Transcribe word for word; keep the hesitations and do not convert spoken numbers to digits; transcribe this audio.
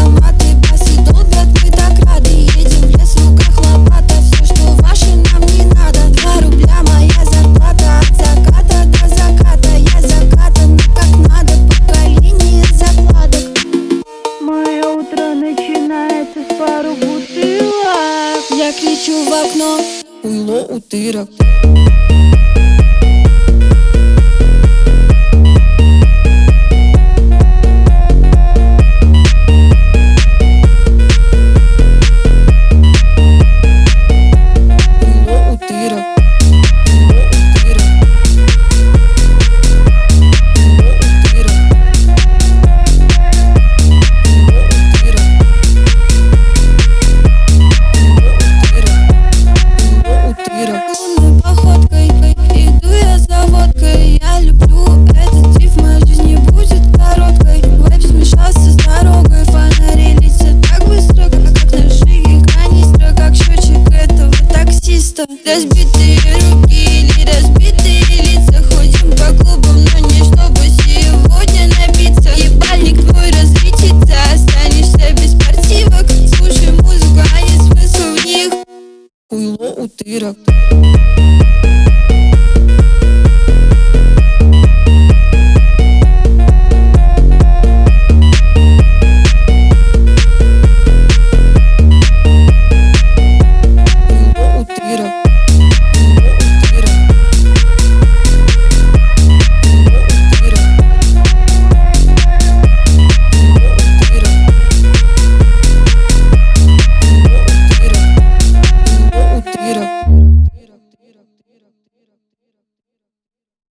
автоматы, басы долбят, мы так рады. Едем в лес, в руках лопата, все, что ваше, нам не надо. Два рубля моя зарплата, от заката до заката. Я закатана как надо, поколение закладок. Мое утро начинается с пару бутылок. Я кричу в окно: уйло, утырок. Походкой иду я за водкой. Я люблю этот тип, моя жизнь не будет короткой. Вайб смешался с дорогой, фонари летят так быстро, как, как ножи канистра, как счетчик этого таксиста. Разбитые руки или разбитые лица, ходим по клубам, но не чтобы сегодня напиться. Ебальник твой разлетится, останешься без спортивок. Слушай музыку, а не смысл в них. Уйло, утырок.